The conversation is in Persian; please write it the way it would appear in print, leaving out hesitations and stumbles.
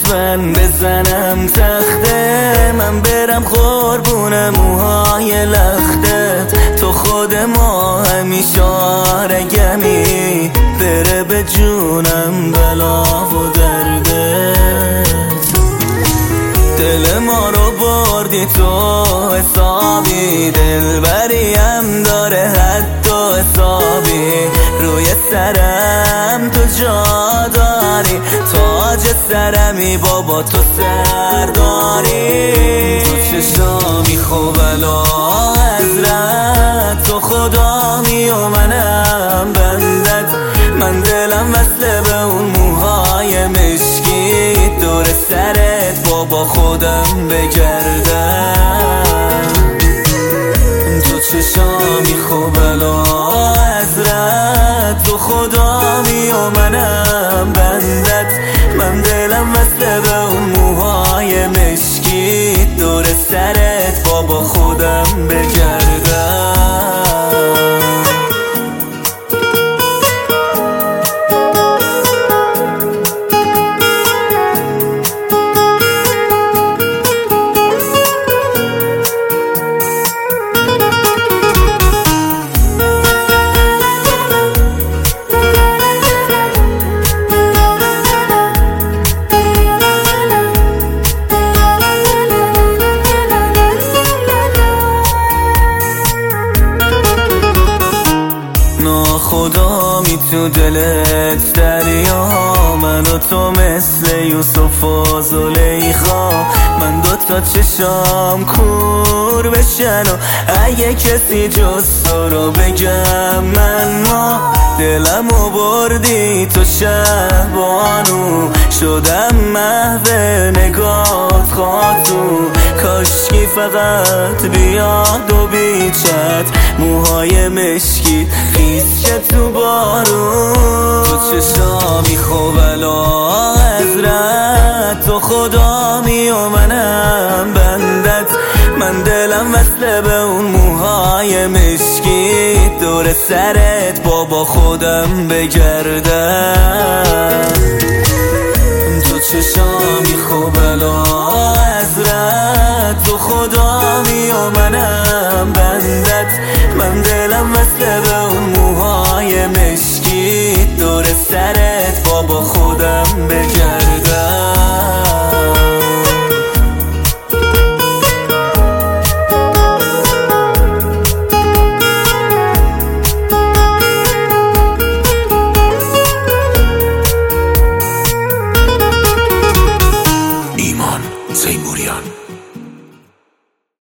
من بزنم تخته، من برم قربون موهای لختت. تو خود ما همیشه آرگمی، بره به جونم بلا و دردت. دل ما رو بردی تو حسابی، دلبریم داره حد و حسابی. روی سرم تو جا داری، تاج سرمی بابا تو سرداری. تو چشامی خوب الا حضرت، تو خدامی و منم بندت. من دلم وصله به اون موهای مشکی، دور سرت بابا خودم بگردم. تو چشامی خوب الا حضرت، تو خدامی و منم بندت. من دلم وصله به اون موهای مشکی، دور سرت بابا خودم بگردم. خدامی تو دلت دریا، من و تو مثل یوسف و زلیخا. من دوتا چشام کور بشن و اگه کسی جز تو رو بگم من ما. دلمو بردی تو شهبانو، شدم محو نگات خاطو. کاشکی فقط بیاد و بیچت، موهای مشکی خیس که تو بارون. تو چشامی خوب الا حضرت، تو خدامی و منم بندت. من دلم وصله به اون موهای مشکی، دور سرت بابا خودم بگردم. تو چشامی خوب الا حضرت، تو خدامی و منم بندت. من دلم وصله به اون موهای مشکی، دور سرت بابا خودم بگردم. ایمان تیموریان.